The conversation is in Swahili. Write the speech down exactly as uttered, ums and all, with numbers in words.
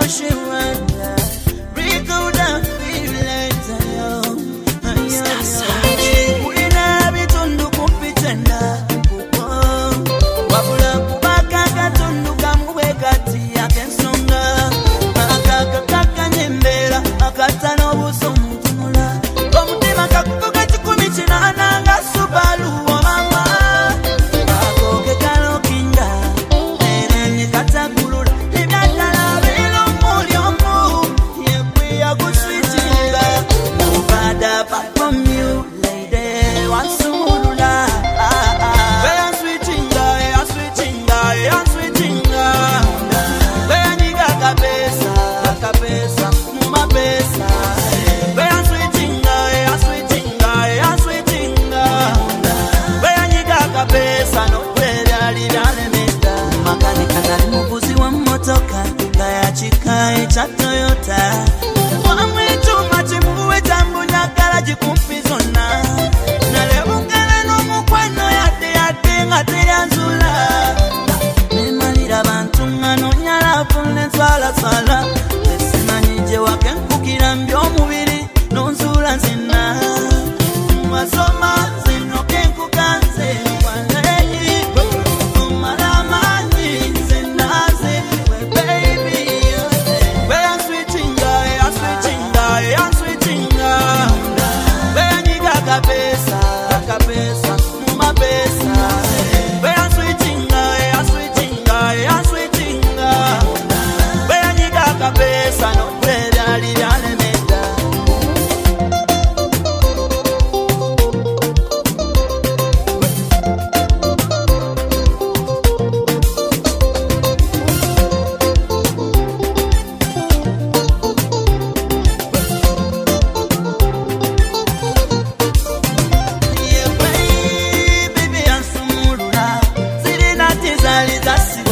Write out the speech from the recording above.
she wonder. Wriggle down, feel later, yo. Ulina bitundu kupitenda. Wabula kubaka katundu kamube kati ya kensonga. Akaka kaka nyembera, akatano buso mutumula. Omutima kakukuka chikumi chinana nga Subaru wa mama. Akoke kalo kinga, ene nikatagulula. Ibadala bilo muli omu, yekwi ya kuswitinga. Mubada back from you, lady, wansumulula. Where I'm sweetinga, I'm sweetinga, I'm sweetinga. Where niga kabesa, kabesa, muma besa. Where I'm sweetinga, I'm sweetinga, I'm sweetinga. Where niga kabesa, no where ali dale meta. Makanika nali muvuzi wa motoka, kaya chikai cha Toyota. Wamwe chuma chimuwe tambu nyakala jikumpizona. Nalebungana no mukwano yate yate ngate yanzula. Nemalira bantu ngano nyala funne swala swala. Esimanyije wake nkukira mbyo mubiri nonzula nzina. Mwasoma zino kenkukanze waleyi. Umalamani zinaze we baby. Where I'm sweetinga, I'm sweetinga, I'm sweetinga. Where niga kabesa, kabesa, muma besa. Where I'm sweetinga, I'm sweetinga, I'm sweetinga. Where niga kabesa, no where ali dale meta. Yeah, baby, baby, ansumulula. Ziri nati zali zasi